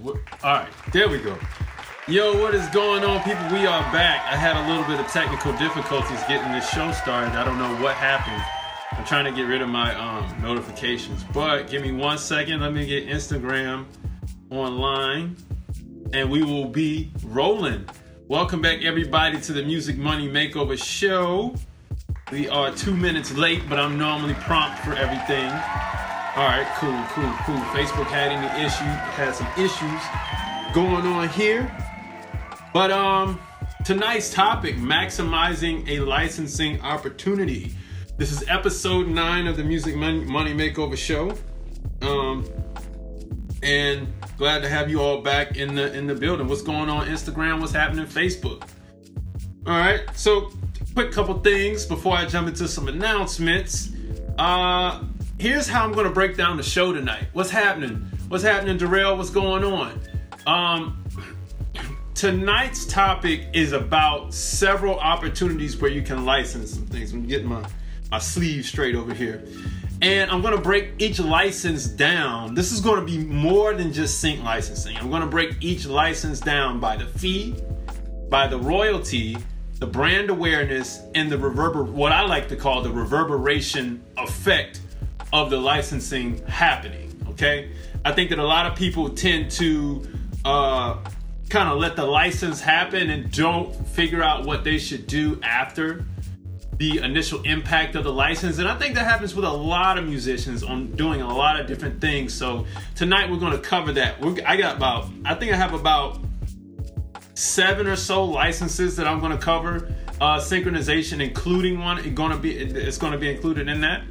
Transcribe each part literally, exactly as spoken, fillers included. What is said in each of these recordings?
All right, there we go. Yo, what is going on, people? We are back. I had a little bit of technical difficulties getting this show started. I don't know what happened. I'm trying to get rid of my um, notifications, but give me one second. Let me get Instagram online, and we will be rolling. Welcome back, everybody, to the Music Money Makeover Show. We are two minutes late, but I'm normally prompt for everything. All right, cool, cool, cool. Facebook had any issue, had some issues going on here. But um, tonight's topic, maximizing a licensing opportunity. This is episode nine of the Music Money, Money Makeover Show. Um, and glad to have you all back in the in the building. What's going on Instagram? What's happening Facebook? All right, so quick couple things before I jump into some announcements. Uh, here's how I'm going to break down the show tonight. What's happening? What's happening, Darrell? What's going on? Um... Tonight's topic is about several opportunities where you can license some things. I'm getting my, my sleeve straight over here. And I'm going to break each license down. This is going to be more than just sync licensing. I'm going to break each license down by the fee, by the royalty, the brand awareness, and the reverber, what I like to call the reverberation effect of the licensing happening. Okay? I think that a lot of people tend to... Uh, kind of let the license happen and don't figure out what they should do after the initial impact of the license. And I think that happens with a lot of musicians on doing a lot of different things. So tonight we're going to cover that. We're, I got about, I think I have about seven or so licenses that I'm going to cover. Uh, synchronization, including one, it's going to be, it's going to be included in that.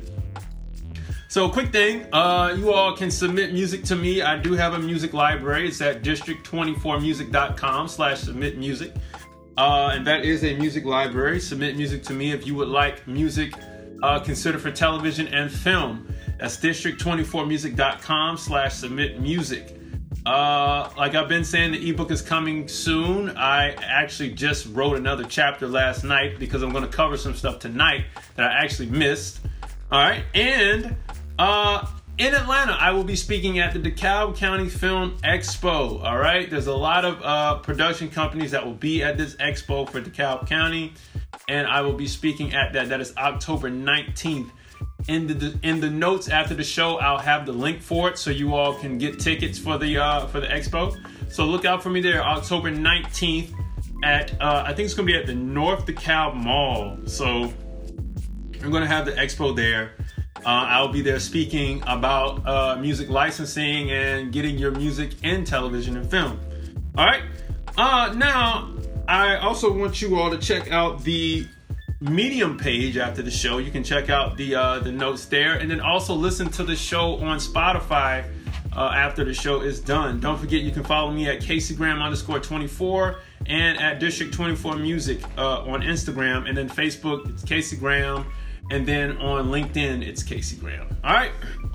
So quick thing, uh, you all can submit music to me. I do have a music library. It's at district twenty-four music dot com slash submit music. Uh, and that is a music library. Submit music to me if you would like music uh, considered for television and film. That's district twenty-four music dot com slash submit music. Uh, like I've been saying, the ebook is coming soon. I actually just wrote another chapter last night because I'm going to cover some stuff tonight that I actually missed. All right. And... Uh, in Atlanta, I will be speaking at the DeKalb County Film Expo. All right, there's a lot of uh, production companies that will be at this expo for DeKalb County, and I will be speaking at that. That is October nineteenth. In the in the notes after the show, I'll have the link for it, so you all can get tickets for the uh, for the expo. So look out for me there, October nineteenth at uh, I think it's gonna be at the North DeKalb Mall. So I'm gonna have the expo there. Uh, I'll be there speaking about uh, music licensing and getting your music in television and film. All right. Uh, now, I also want you all to check out the Medium page after the show. You can check out the uh, the notes there, and then also listen to the show on Spotify uh, after the show is done. Don't forget, you can follow me at CaseyGram underscore twenty-four and at District twenty-four Music uh, on Instagram, and then Facebook, it's CaseyGram. And then on LinkedIn, it's Casey Graham. All right.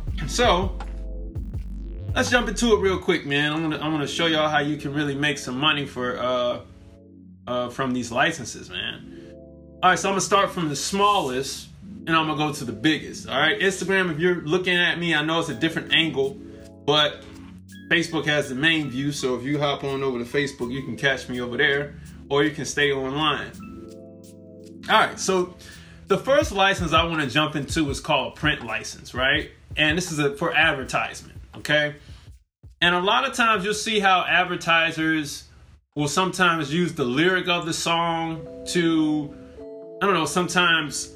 So let's jump into it real quick, man. I'm gonna I'm gonna show y'all how you can really make some money for uh uh from these licenses, man. All right. So I'm gonna start from the smallest, and I'm gonna go to the biggest. All right. Instagram. If you're looking at me, I know it's a different angle, but Facebook has the main view. So if you hop on over to Facebook, you can catch me over there, or you can stay online. All right. So the first license I want to jump into is called print license, right? And this is a, for advertisement, okay? And a lot of times you'll see how advertisers will sometimes use the lyric of the song to, I don't know, sometimes,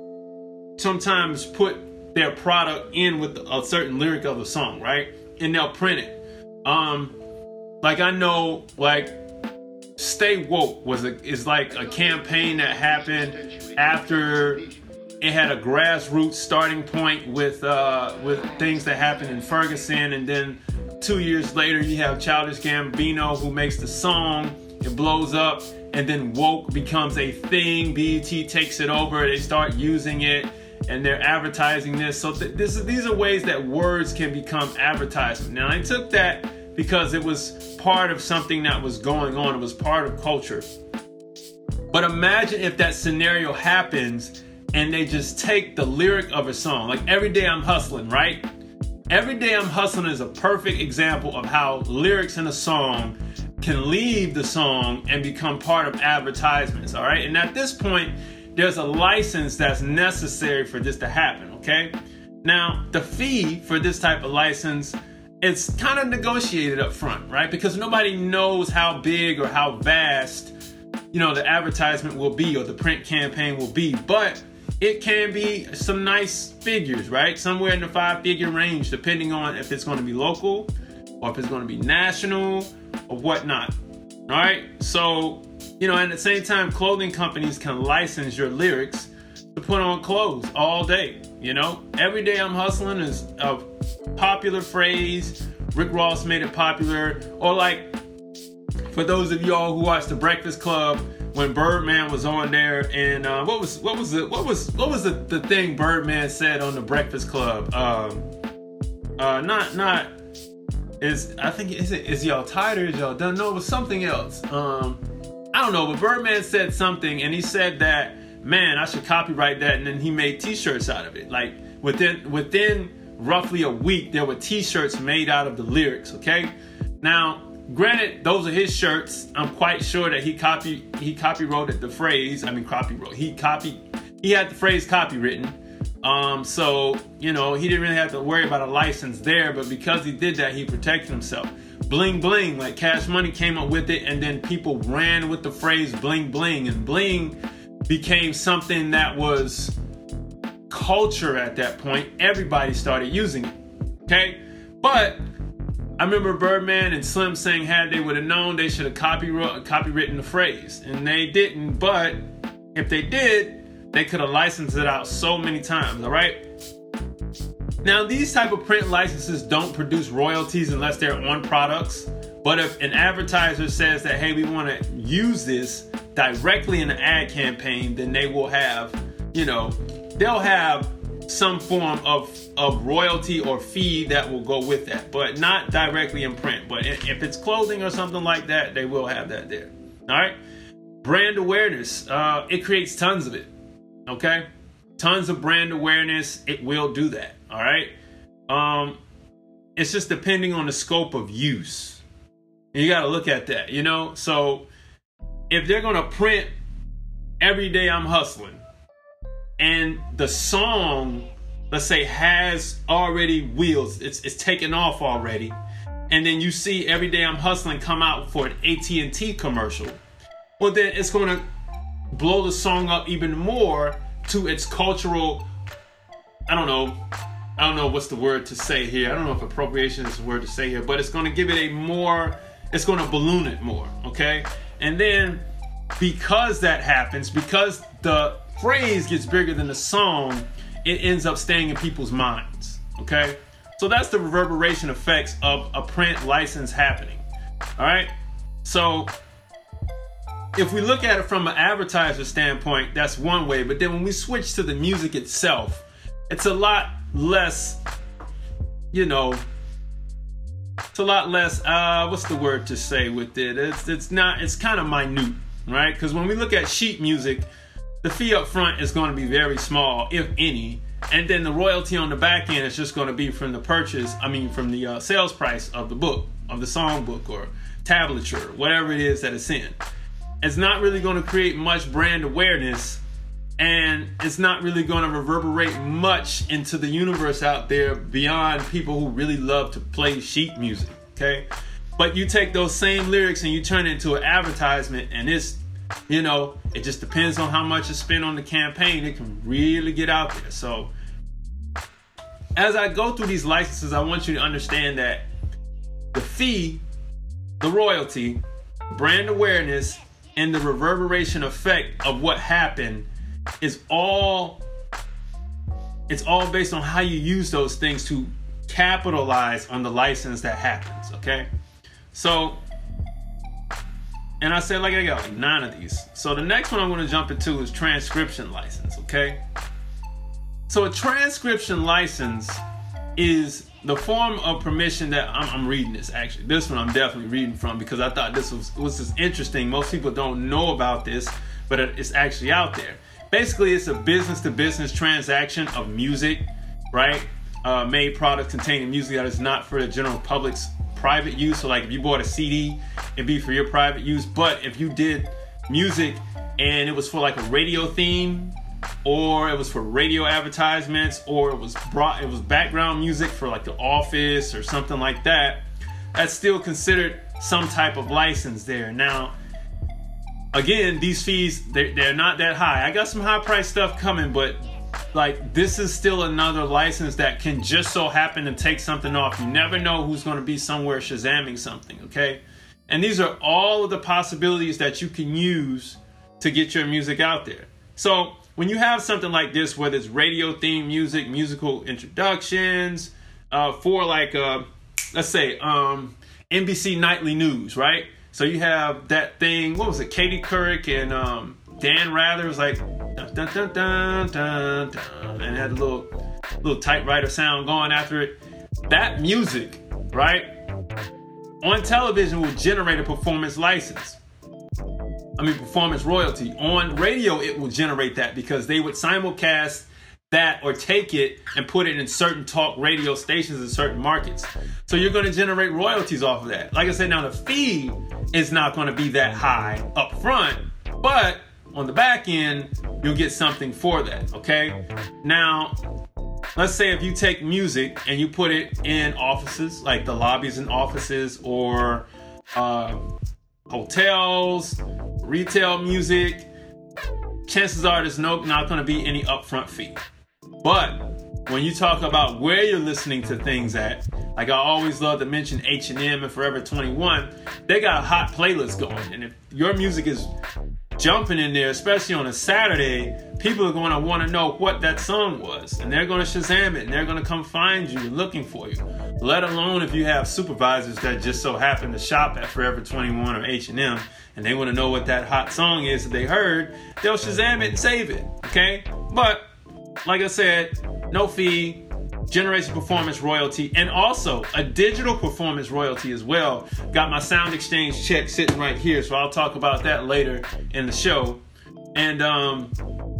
sometimes put their product in with a certain lyric of the song, right? And they'll print it. Um, like I know, like, Stay Woke was a, is like a campaign that happened after it had a grassroots starting point with uh, with things that happened in Ferguson, and then two years later you have Childish Gambino who makes the song, it blows up, and then woke becomes a thing. B E T takes it over, they start using it, and they're advertising this. So th- this is these are ways that words can become advertisement. Now I took that because it was part of something that was going on. It was part of culture. But imagine if that scenario happens and they just take the lyric of a song. Like Every Day I'm Hustling, right? Every Day I'm Hustling is a perfect example of how lyrics in a song can leave the song and become part of advertisements, all right? And at this point, there's a license that's necessary for this to happen, okay? Now, the fee for this type of license, it's kind of negotiated up front, right? Because nobody knows how big or how vast, you know, the advertisement will be or the print campaign will be, but it can be some nice figures, right? Somewhere in the five-figure range, depending on if it's going to be local or if it's going to be national or whatnot. All right. So, you know, at the same time, clothing companies can license your lyrics to put on clothes all day. You know, Every Day I'm Hustling is a popular phrase. Rick Ross made it popular. Or like, for those of y'all who watched The Breakfast Club, when Birdman was on there, and uh, what was what was the what was what was the, the thing Birdman said on The Breakfast Club? Um, uh, not not is I think is it is y'all tired or is y'all done? No, it was something else. Um, I don't know, but Birdman said something, and he said that, man, I should copyright that, and then he made T-shirts out of it. Like within within roughly a week, there were T-shirts made out of the lyrics. Okay, now. Granted, those are his shirts. I'm quite sure that he copy he copyrighted the phrase. I mean, copyright. He copied. He had the phrase copywritten. Um, so you know he didn't really have to worry about a license there. But because he did that, he protected himself. Bling bling, like Cash Money came up with it, and then people ran with the phrase bling bling, and bling became something that was culture at that point. Everybody started using it. Okay, but I remember Birdman and Slim saying, had they would have known, they should have copyright, copywritten the phrase. And they didn't, but if they did, they could have licensed it out so many times, all right? Now, these type of print licenses don't produce royalties unless they're on products. But if an advertiser says that, hey, we want to use this directly in an ad campaign, then they will have, you know, they'll have some form of, of royalty or fee that will go with that, but not directly in print. But if it's clothing or something like that, they will have that there. All right. Brand awareness. Uh, it creates tons of it. Okay. Tons of brand awareness. It will do that. All right. Um, it's just depending on the scope of use. And you got to look at that, you know? So if they're going to print Every Day I'm Hustling, and the song, let's say, has already wheels, it's it's taken off already, and then you see Every Day I'm Hustling come out for an A T and T commercial, well, then it's going to blow the song up even more to its cultural, I don't know, I don't know what's the word to say here. I don't know if appropriation is the word to say here, but it's going to give it a more, it's going to balloon it more, okay? And then because that happens, because the phrase gets bigger than the song, it ends up staying in people's minds. Okay, so that's the reverberation effects of a print license happening. All right, so if we look at it from an advertiser standpoint, that's one way. But then when we switch to the music itself, it's a lot less, you know, it's a lot less. Uh, what's the word to say with it? It's it's not. It's kind of minute, right? Because when we look at sheet music, the fee up front is going to be very small, if any, and then the royalty on the back end is just going to be from the purchase, I mean from the uh, sales price of the book, of the song book or tablature, whatever it is that it's in. It's not really going to create much brand awareness, and it's not really going to reverberate much into the universe out there beyond people who really love to play sheet music, okay? But you take those same lyrics and you turn it into an advertisement, and it's, you know, it just depends on how much is spent on the campaign. It can really get out there. So as I go through these licenses, I want you to understand that the fee, the royalty, brand awareness, and the reverberation effect of what happened is all, it's all based on how you use those things to capitalize on the license that happens, okay? So, and I said, like, I got like nine of these. So the next one I'm going to jump into is transcription license, okay? So a transcription license is the form of permission that I'm, I'm reading this, actually. This one I'm definitely reading from because I thought this was, was just interesting. Most people don't know about this, but it's actually out there. Basically, it's a business-to-business transaction of music, right? uh, made products containing music that is not for the general public's private use. So like if you bought a C D, it'd be for your private use. But if you did music and it was for like a radio theme, or it was for radio advertisements, or it was brought it was background music for like The Office or something like that, that's still considered some type of license there. Now, again, these fees, they're, they're not that high. I got some high price stuff coming, but like this is still another license that can just so happen to take something off. You never know who's going to be somewhere Shazamming something, okay? And these are all of the possibilities that you can use to get your music out there. So when you have something like this, whether it's radio theme music, musical introductions, uh, for like, uh, let's say, um, N B C Nightly News, right? So you have that thing, what was it, Katie Couric and um, Dan Rather was like, dun, dun, dun, dun, dun, dun, and it had a little, little typewriter sound going after it. That music, right, on television will generate a performance license. I mean, performance royalty. On radio, it will generate that because they would simulcast that or take it and put it in certain talk radio stations in certain markets. So you're going to generate royalties off of that. Like I said, now the fee is not going to be that high up front, but on the back end, you'll get something for that, okay? Now, let's say if you take music and you put it in offices, like the lobbies in offices or uh, hotels, retail music, chances are there's no not going to be any upfront fee. But when you talk about where you're listening to things at, like I always love to mention H and M and Forever twenty-one, they got a hot playlist going. And if your music is jumping in there, especially on a Saturday, people are going to want to know what that song was. And they're going to Shazam it, and they're going to come find you looking for you. Let alone if you have supervisors that just so happen to shop at Forever twenty-one or H and M, and they want to know what that hot song is that they heard, they'll Shazam it and save it, okay? But, like I said, no fee, generates a performance royalty, and also a digital performance royalty as well. Got my Sound Exchange check sitting right here, so I'll talk about that later in the show. And um,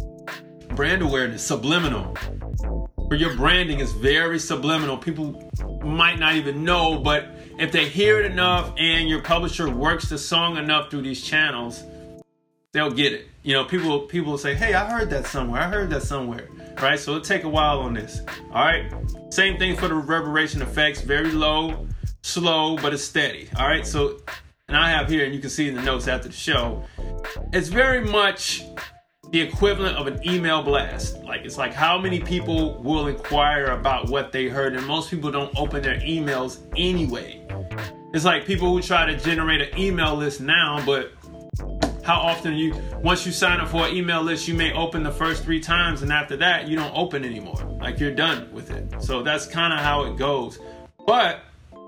brand awareness, subliminal. For your branding is very subliminal. People might not even know, but if they hear it enough and your publisher works the song enough through these channels, they'll get it. You know, people people will say, hey, I heard that somewhere. I heard that somewhere. Right? So it'll take a while on this. All right? Same thing for the reverberation effects. Very low, slow, but it's steady. All right? So, and I have here, and you can see in the notes after the show, it's very much the equivalent of an email blast. Like, it's like how many people will inquire about what they heard, and most people don't open their emails anyway. It's like people who try to generate an email list now, but how often you, once you sign up for an email list, you may open the first three times, and after that, you don't open anymore. Like, you're done with it. So that's kind of how it goes. But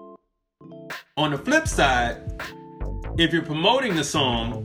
on the flip side, if you're promoting the song,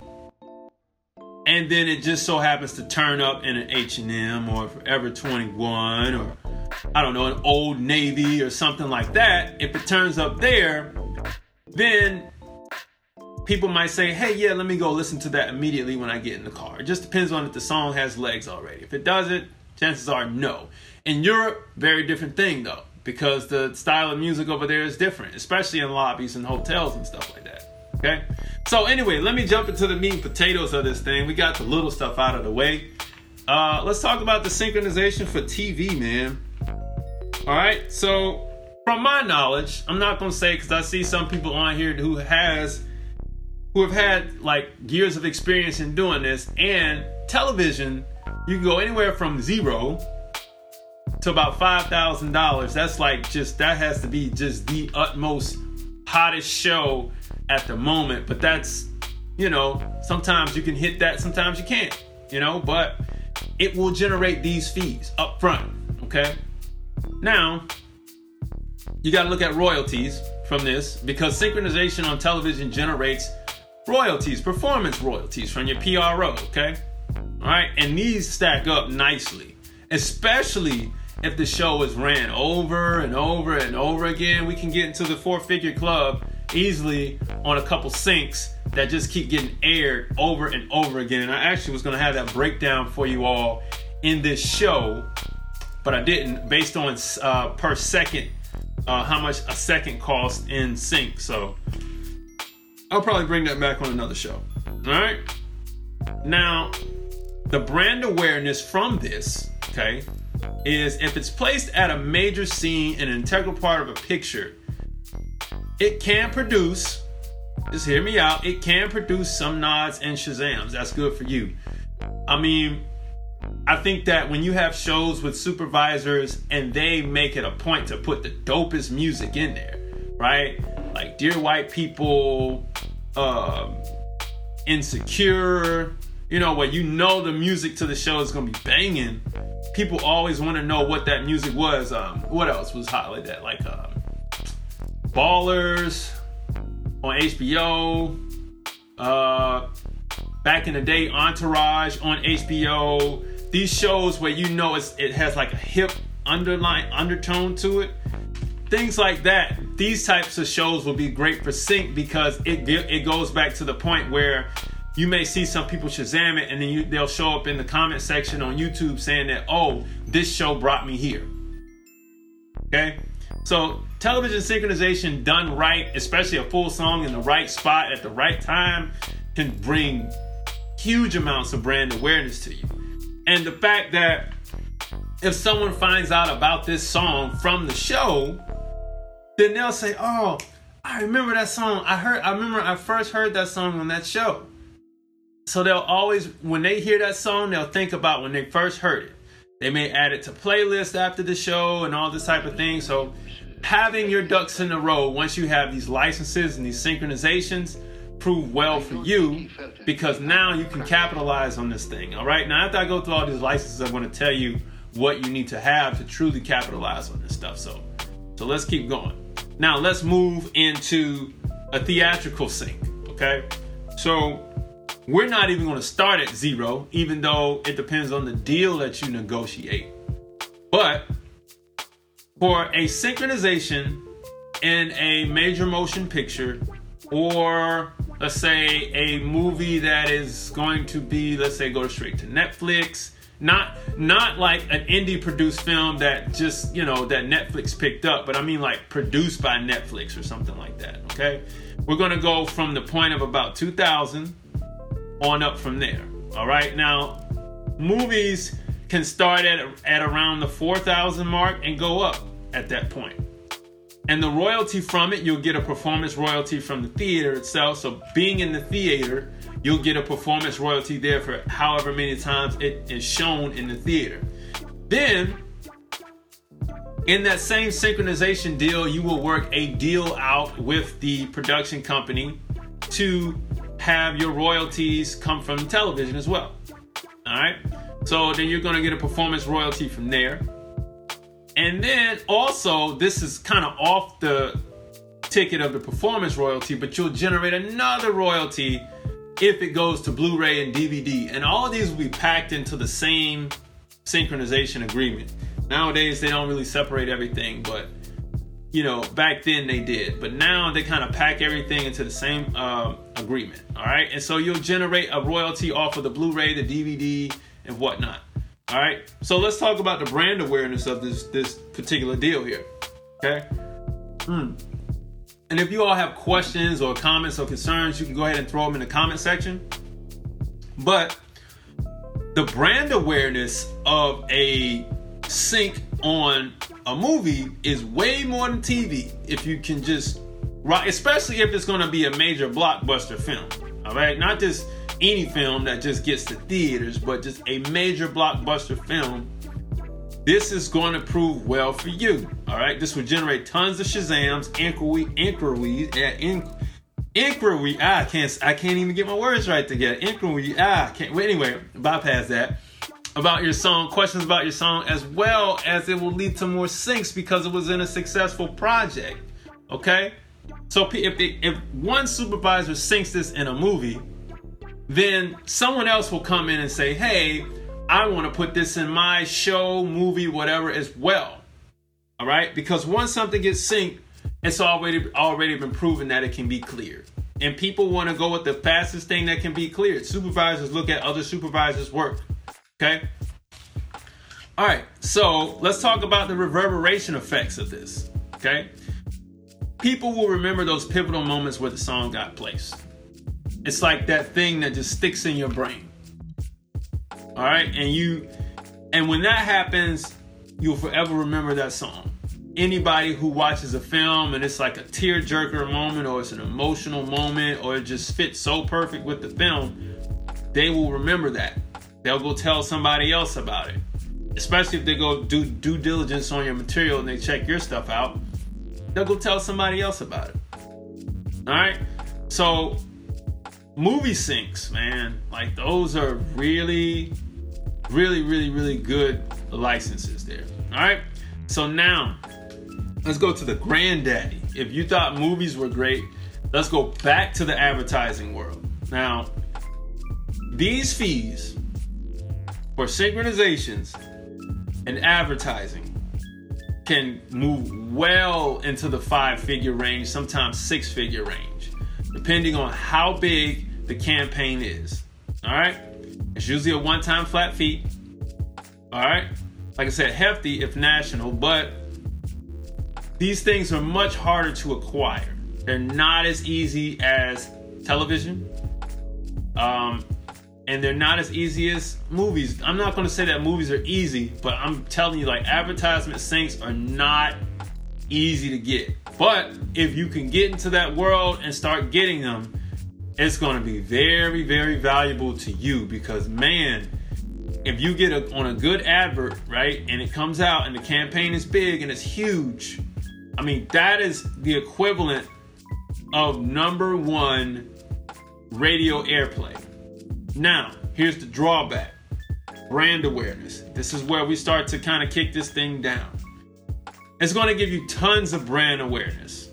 and then it just so happens to turn up in an H and M or Forever twenty-one or, I don't know, an Old Navy or something like that, if it turns up there, then people might say, hey, yeah, let me go listen to that immediately when I get in the car. It just depends on if the song has legs already. If it doesn't, chances are no. In Europe, very different thing, though, because the style of music over there is different, especially in lobbies and hotels and stuff like that. Okay? So anyway, let me jump into the meat and potatoes of this thing. We got the little stuff out of the way. Uh, let's talk about the synchronization for T V, man. All right? So from my knowledge, I'm not going to say, because I see some people on here who has... who have had like years of experience in doing this, and television, you can go anywhere from zero to about five thousand dollars. That's like just, that has to be just the utmost hottest show at the moment. But that's, you know, sometimes you can hit that, sometimes you can't, you know, but it will generate these fees up front, okay? Now, you got to look at royalties from this, because synchronization on television generates royalties, performance royalties from your P R O, okay? All right, and these stack up nicely, especially if the show is ran over and over and over again. We can get into the four-figure club easily on a couple syncs that just keep getting aired over and over again. And I actually was going to have that breakdown for you all in this show but I didn't based on uh, per second, uh, how much a second costs in sync. So I'll probably bring that back on another show. All right. Now, the brand awareness from this, okay, is if it's placed at a major scene, an integral part of a picture, it can produce, just hear me out, it can produce some nods and Shazams. That's good for you. I mean, I think that when you have shows with supervisors and they make it a point to put the dopest music in there, right? Like Dear White People, um, Insecure, you know, where you know the music to the show is going to be banging. People always want to know what that music was. Um, what else was hot like that? Like um, Ballers on H B O. Uh, back in the day, Entourage on H B O. These shows where you know it's, it has like a hip underline undertone to it. Things like that. These types of shows will be great for sync because it it goes back to the point where you may see some people Shazam it and then you, they'll show up in the comment section on YouTube saying that, oh, this show brought me here. Okay? So television synchronization done right, especially a full song in the right spot at the right time, can bring huge amounts of brand awareness to you. And the fact that if someone finds out about this song from the show, then they'll say, oh, I remember that song. I heard, I remember I first heard that song on that show. So they'll always, when they hear that song, they'll think about when they first heard it. They may add it to playlists after the show and all this type of thing. So having your ducks in a row, once you have these licenses and these synchronizations, prove well for you because now you can capitalize on this thing. All right. Now, after I go through all these licenses, I'm going to tell you what you need to have to truly capitalize on this stuff. So, so let's keep going. Now let's move into a theatrical sync. Okay. So we're not even going to start at zero, even though it depends on the deal that you negotiate. But for a synchronization in a major motion picture, or let's say a movie that is going to be, let's say, go straight to Netflix, not not like an indie produced film that just, you know, that Netflix picked up, but I mean like produced by Netflix or something like that. Okay, we're going to go from the point of about two thousand on up from there. All right, now movies can start at at around the four thousand mark and go up at that point. And the royalty from it, you'll get a performance royalty from the theater itself. So being in the theater, you'll get a performance royalty there for however many times it is shown in the theater. Then, in that same synchronization deal, you will work a deal out with the production company to have your royalties come from television as well. All right? So then you're going to get a performance royalty from there. And then also, this is kind of off the ticket of the performance royalty, but you'll generate another royalty if it goes to Blu-ray and D V D. And all of these will be packed into the same synchronization agreement. Nowadays, they don't really separate everything, but, you know, back then they did. But now they kind of pack everything into the same uh, agreement, all right? And so you'll generate a royalty off of the Blu-ray, the D V D, and whatnot. All right, so let's talk about the brand awareness of this this particular deal here. Okay, mm. And if you all have questions or comments or concerns, you can go ahead and throw them in the comment section. But the brand awareness of a sync on a movie is way more than T V. If you can just, right, especially if it's going to be a major blockbuster film. All right, not just any film that just gets to theaters, but just a major blockbuster film. This is going to prove well for you. All right, this will generate tons of Shazams, inquiry, inquiries, in, inquiry. Ah, I can't, I can't even get my words right together. Inquiry. Ah, can't. Well, anyway, bypass that. About your song, questions about your song, as well as it will lead to more syncs because it was in a successful project. Okay, so if if one supervisor syncs this in a movie, then someone else will come in and say, hey, I want to put this in my show, movie, whatever as well. All right? Because once something gets synced, it's already already been proven that it can be cleared. And people want to go with the fastest thing that can be cleared. Supervisors look at other supervisors' work. Okay? All right, so let's talk about the reverberation effects of this, okay? People will remember those pivotal moments where the song got placed. It's like that thing that just sticks in your brain. All right, and you, and when that happens, you'll forever remember that song. Anybody who watches a film and it's like a tearjerker moment, or it's an emotional moment, or it just fits so perfect with the film, they will remember that. They'll go tell somebody else about it. Especially if they go do due diligence on your material and they check your stuff out, they'll go tell somebody else about it. All right, so movie syncs, man, like those are really, really, really, really good licenses there. All right, so now let's go to the granddaddy. If you thought movies were great, let's go back to the advertising world. Now, these fees for synchronizations and advertising can move well into the five-figure range, sometimes six-figure range, depending on how big the campaign is. All right? It's usually a one-time flat fee. All right? Like I said, hefty if national, but these things are much harder to acquire. They're not as easy as television. Um, and they're not as easy as movies. I'm not going to say that movies are easy, but I'm telling you, like, advertisement syncs are not easy to get. But if you can get into that world and start getting them, it's going to be very, very valuable to you, because, man, if you get a, on a good advert, right, and it comes out and the campaign is big and it's huge, I mean, that is the equivalent of number one radio airplay. Now, here's the drawback. Brand awareness. This is where we start to kind of kick this thing down. It's going to give you tons of brand awareness,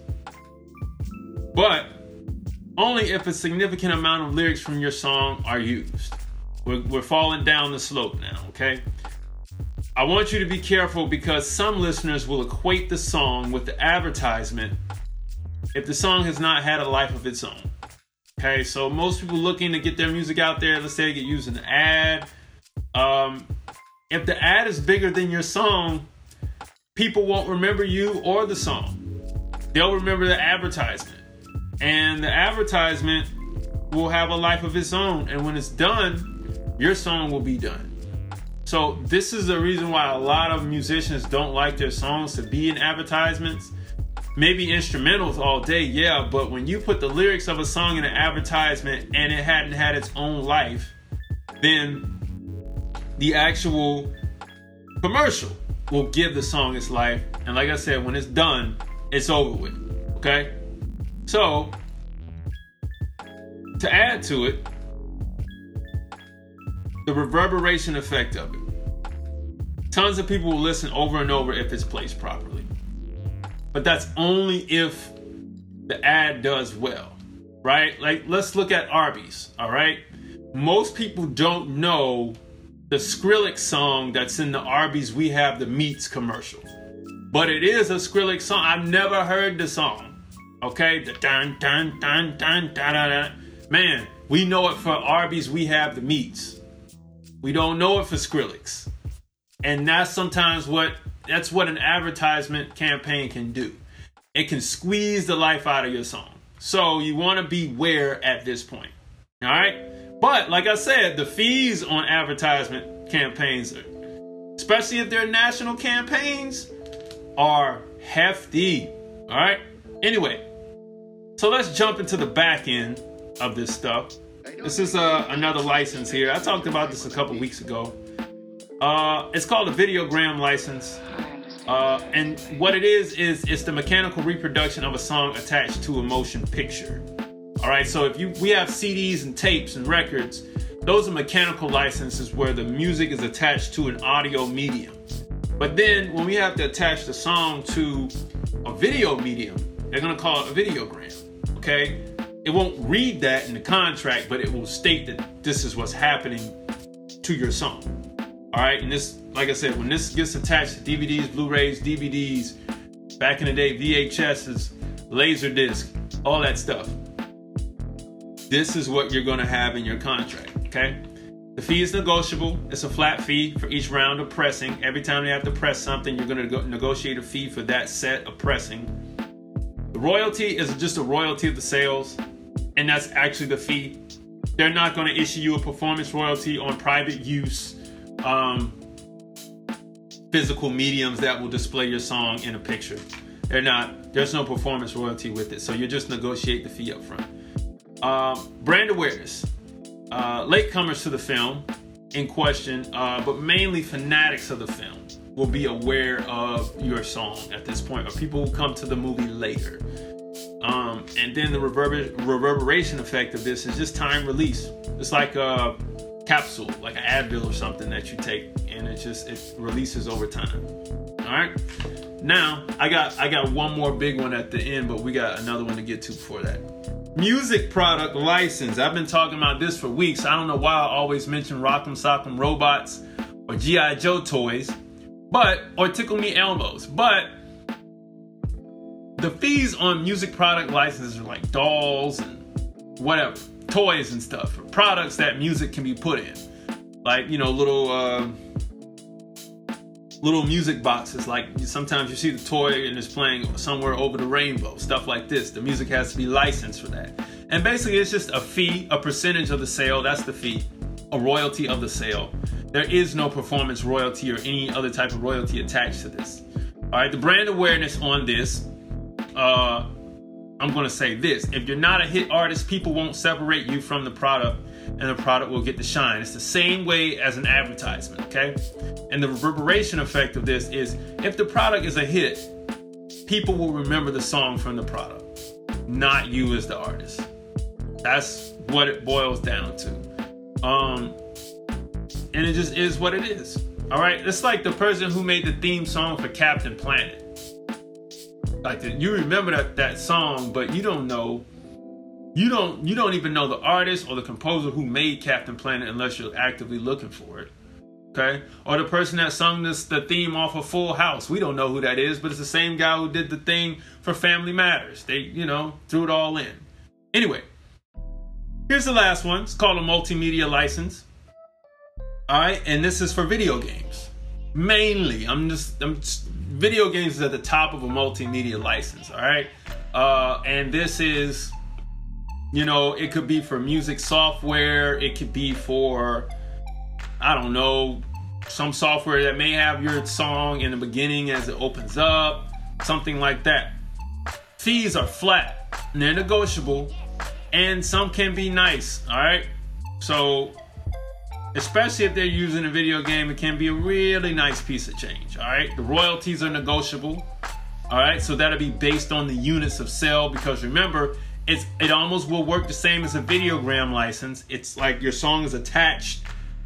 but only if a significant amount of lyrics from your song are used. We're, we're falling down the slope now, okay? I want you to be careful, because some listeners will equate the song with the advertisement if the song has not had a life of its own. Okay, so most people looking to get their music out there, let's say they get used in an ad. Um, if the ad is bigger than your song, people won't remember you or the song. They'll remember the advertisement. And the advertisement will have a life of its own. And when it's done, your song will be done. So this is the reason why a lot of musicians don't like their songs to be in advertisements. Maybe instrumentals all day, yeah, but when you put the lyrics of a song in an advertisement and it hadn't had its own life, then the actual commercial will give the song its life. And like I said, when it's done, it's over with, okay? So, to add to it, the reverberation effect of it. Tons of people will listen over and over if it's placed properly. But that's only if the ad does well, right? Like, let's look at Arby's, all right? Most people don't know the Skrillex song that's in the Arby's We Have the Meats commercial. But it is a Skrillex song. I've never heard the song, okay? The dun, dun, dun, dun, da, da, da. Man, we know it for Arby's We Have the Meats. We don't know it for Skrillex. And that's sometimes what That's what an advertisement campaign can do. It can squeeze the life out of your song. So you want to beware at this point. All right? But like I said, the fees on advertisement campaigns, especially if they're national campaigns, are hefty. All right? Anyway, so let's jump into the back end of this stuff. This is uh, another license here. I talked about this a couple weeks ago. Uh, it's called a Videogram license. Uh, and what it is, is it's the mechanical reproduction of a song attached to a motion picture. All right, so if you we have C Ds and tapes and records, those are mechanical licenses where the music is attached to an audio medium. But then when we have to attach the song to a video medium, they're going to call it a videogram, okay? It won't read that in the contract, but it will state that this is what's happening to your song. All right, and this, like I said, when this gets attached to D V Ds, Blu-rays, D V Ds, back in the day, V H S's, Laserdisc, all that stuff, this is what you're going to have in your contract, okay? The fee is negotiable. It's a flat fee for each round of pressing. Every time they have to press something, you're going to go negotiate a fee for that set of pressing. The royalty is just a royalty of the sales, and that's actually the fee. They're not going to issue you a performance royalty on private use um, physical mediums that will display your song in a picture. They're not. There's no performance royalty with it, so you just negotiate the fee up front. Uh, brand awareness. Uh, latecomers to the film in question, uh, but mainly fanatics of the film will be aware of your song at this point, or people who come to the movie later. Um, and then the reverber- reverberation effect of this is just time release. It's like a capsule, like an Advil or something that you take, and it just it releases over time. All right. Now I got I got one more big one at the end, but we got another one to get to before that. Music product license. I've been talking about this for weeks. I don't know why I always mention Rock'em Sock'em Robots or G I. Joe toys, but or Tickle Me Elmos. But the fees on music product licenses are like dolls and whatever, toys and stuff, for products that music can be put in, like you know little uh, little music boxes. Like sometimes you see the toy and it's playing Somewhere Over the Rainbow, stuff like this. The music has to be licensed for that. And basically it's just a fee, a percentage of the sale. That's the fee, a royalty of the sale. There is no performance royalty or any other type of royalty attached to this. All right, the brand awareness on this, uh, I'm going to say this. If you're not a hit artist, people won't separate you from the product, and the product will get the shine. It's the same way as an advertisement, okay? And the reverberation effect of this is if the product is a hit, people will remember the song from the product, not you as the artist. That's what it boils down to. Um, and it just is what it is. All right? It's like the person who made the theme song for Captain Planet. Like the, you remember that, that song, but you don't know You don't you don't even know the artist or the composer who made Captain Planet unless you're actively looking for it. Okay? Or the person that sung this the theme off of Full House. We don't know who that is, but it's the same guy who did the thing for Family Matters. They, you know, threw it all in. Anyway, here's the last one. It's called a multimedia license. All right, and this is for video games. Mainly, I'm just, I'm just video games is at the top of a multimedia license. All right, uh, and this is, you know, it could be for music software. It could be for, I don't know, some software that may have your song in the beginning as it opens up, something like that. Fees are flat, and they're negotiable, and some can be nice. All right, so especially if they're using a video game, it can be a really nice piece of change. All right, the royalties are negotiable. All right, so that'll be based on the units of sale, because remember, it's it almost will work the same as a videogram license. It's like your song is attached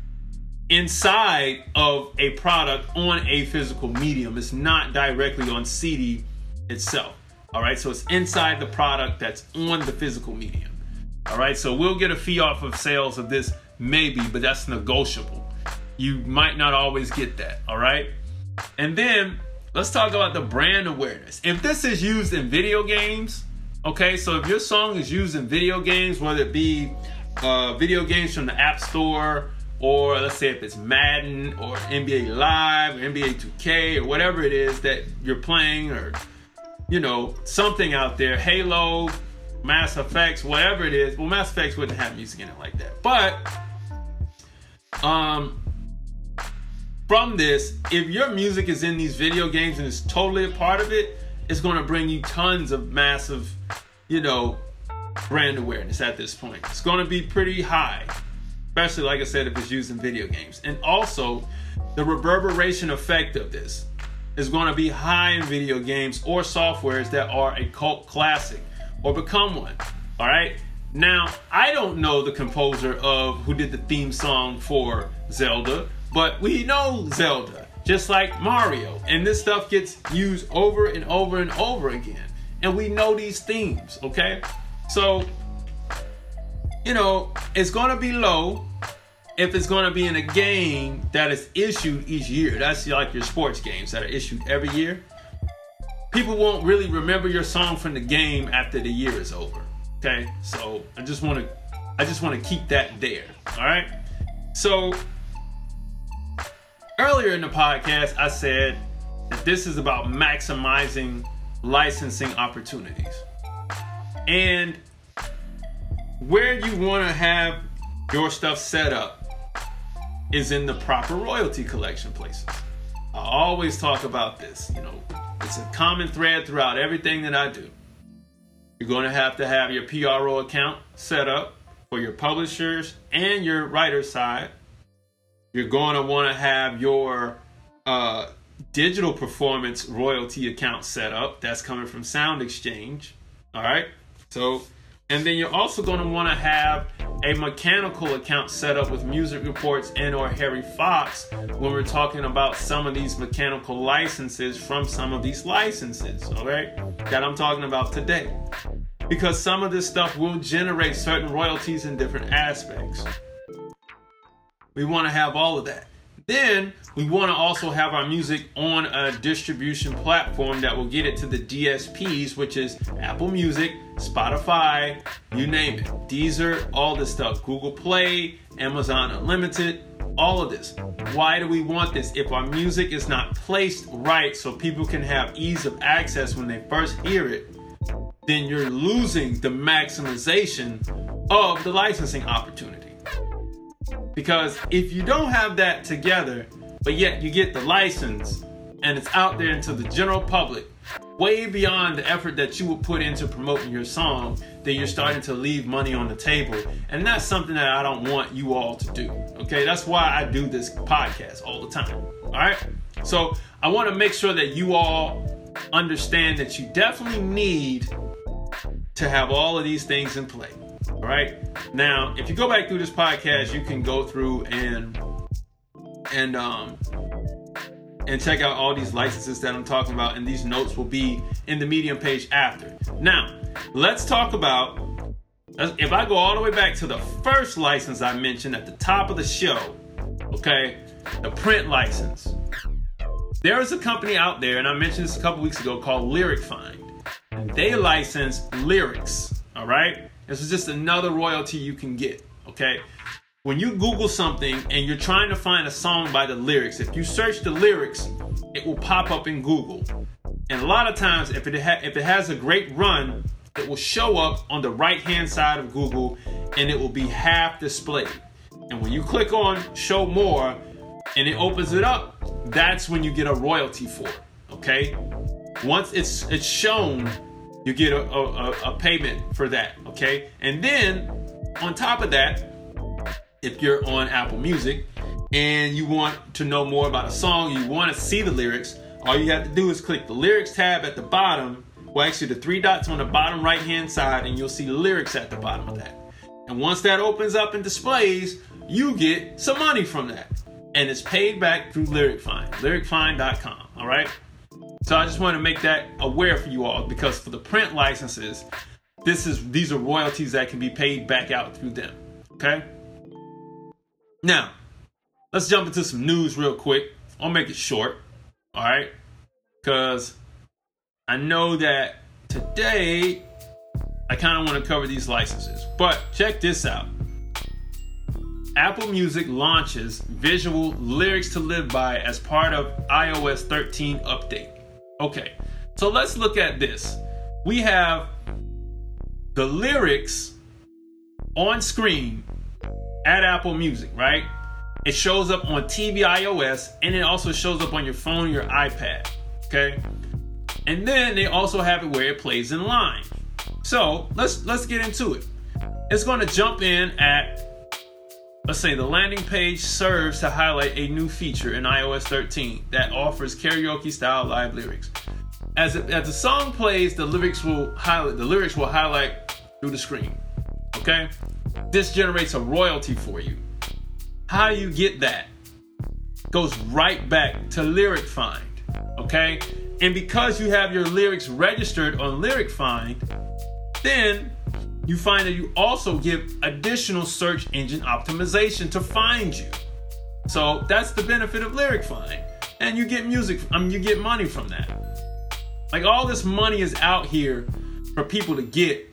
inside of a product on a physical medium. It's not directly on C D itself. All right, so it's inside the product that's on the physical medium. All right, so we'll get a fee off of sales of this, maybe, but that's negotiable. You might not always get that. All right, and then let's talk about the brand awareness. If this is used in video games, okay, so if your song is used in video games, whether it be uh, video games from the App Store, or let's say if it's Madden or N B A Live or N B A two K or whatever it is that you're playing, or, you know, something out there, Halo, Mass Effects, whatever it is. Well, Mass Effects wouldn't have music in it like that. But um, from this, if your music is in these video games and it's totally a part of it, it's going to bring you tons of massive, you know, brand awareness at this point. It's going to be pretty high, especially, like I said, if it's used in video games. And also, the reverberation effect of this is going to be high in video games or softwares that are a cult classic or become one. All right? Now, I don't know the composer of who did the theme song for Zelda, but we know Zelda, just like Mario. And this stuff gets used over and over and over again. And we know these themes, okay? So, you know, it's going to be low if it's going to be in a game that is issued each year. That's like your sports games that are issued every year. People won't really remember your song from the game after the year is over. Okay? So I just want to I just want to keep that there. All right? So earlier in the podcast, I said that this is about maximizing licensing opportunities. And where you want to have your stuff set up is in the proper royalty collection places. I always talk about this. You know, it's a common thread throughout everything that I do. You're going to have to have your P R O account set up for your publishers and your writer side. You're going to want to have your uh, digital performance royalty account set up. That's coming from Sound Exchange. All right. So, and then you're also going to want to have a mechanical account set up with Music Reports and or Harry Fox when we're talking about some of these mechanical licenses from some of these licenses, all right, that I'm talking about today. Because some of this stuff will generate certain royalties in different aspects. We want to have all of that. Then we want to also have our music on a distribution platform that will get it to the D S Ps, which is Apple Music, Spotify, you name it, Deezer, all this stuff, Google Play, Amazon Unlimited, all of this. Why do we want this? If our music is not placed right so people can have ease of access when they first hear it, then you're losing the maximization of the licensing opportunity. Because if you don't have that together, but yet you get the license and it's out there into the general public, way beyond the effort that you would put into promoting your song, then you're starting to leave money on the table. And that's something that I don't want you all to do. Okay, that's why I do this podcast all the time. All right, so I want to make sure that you all understand that you definitely need to have all of these things in play. All right. Now, if you go back through this podcast, you can go through and and um and check out all these licenses that I'm talking about, and these notes will be in the Medium page after. Now, let's talk about, if I go all the way back to the first license I mentioned at the top of the show, okay, the print license. There is a company out there, and I mentioned this a couple weeks ago, called LyricFind. And they license lyrics, all right? This is just another royalty you can get, okay? When you Google something and you're trying to find a song by the lyrics, if you search the lyrics, it will pop up in Google. And a lot of times, if it ha- if it has a great run, it will show up on the right-hand side of Google, and it will be half displayed. And when you click on Show More, and it opens it up, that's when you get a royalty for it, okay? Once it's it's shown, you get a, a, a payment for that, okay? And then, on top of that, if you're on Apple Music and you want to know more about a song, you want to see the lyrics, all you have to do is click the lyrics tab at the bottom, well actually the three dots on the bottom right-hand side, and you'll see the lyrics at the bottom of that. And once that opens up and displays, you get some money from that. And it's paid back through LyricFind, lyric find dot com, all right? So I just want to make that aware for you all, because for the print licenses, this is these are royalties that can be paid back out through them, okay? Now, let's jump into some news real quick. I'll make it short, all right? Because I know that today I kind of want to cover these licenses, but check this out. Apple Music launches visual Lyrics to Live By as part of i O S thirteen update. Okay, so let's look at this. We have the lyrics on screen at Apple Music, right? It shows up on T V iOS, and it also shows up on your phone, your iPad, okay? And then they also have it where it plays in line. So let's let's get into it. It's going to jump in at, let's say the landing page serves to highlight a new feature in i O S thirteen that offers karaoke-style live lyrics. As, it, as the song plays, the lyrics will highlight. The lyrics will highlight through the screen. Okay, this generates a royalty for you. How do you get that? Goes right back to LyricFind. Okay, and because you have your lyrics registered on LyricFind, then you find that you also give additional search engine optimization to find you. So that's the benefit of LyricFind. And you get music, I mean, you get money from that. Like, all this money is out here for people to get,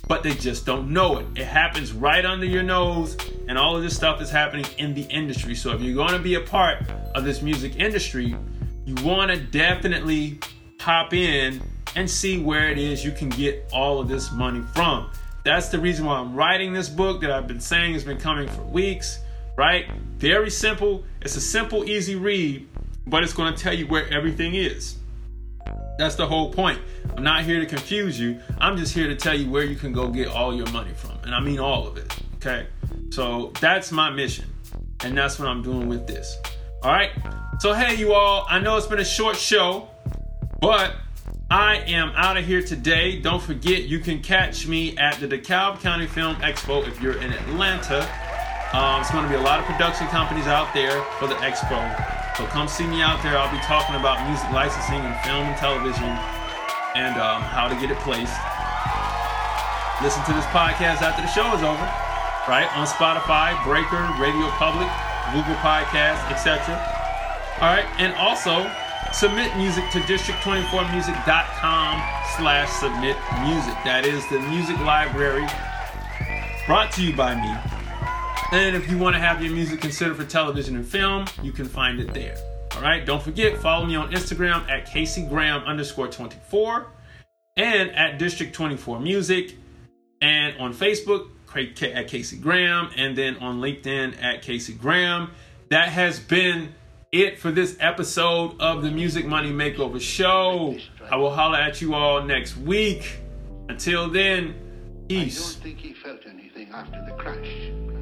but they just don't know it. It happens right under your nose, and all of this stuff is happening in the industry. So if you're going to be a part of this music industry, you want to definitely hop in and see where it is you can get all of this money from. That's the reason why I'm writing this book that I've been saying has been coming for weeks, right? Very simple. It's a simple, easy read, but it's going to tell you where everything is. That's the whole point. I'm not here to confuse you. I'm just here to tell you where you can go get all your money from. And I mean all of it, okay? So that's my mission. And that's what I'm doing with this. All right? So hey, you all, I know it's been a short show, but I am out of here today. Don't forget, you can catch me at the DeKalb County Film Expo if you're in Atlanta. Um, it's going to be a lot of production companies out there for the expo. So come see me out there. I'll be talking about music licensing and film and television and um, how to get it placed. Listen to this podcast after the show is over, right? On Spotify, Breaker, Radio Public, Google Podcasts, et cetera. All right, and also submit music to district twenty-four music dot com slash submit music. That is the music library brought to you by me. And if you want to have your music considered for television and film, you can find it there. All right. Don't forget, follow me on Instagram at Casey Graham underscore 24 and at District twenty-four Music, and on Facebook at Casey Graham, and then on LinkedIn at Casey Graham. That has been it for this episode of the Music Money Makeover Show. I will holler at you all next week. Until then, peace. I don't think he felt anything after the crash.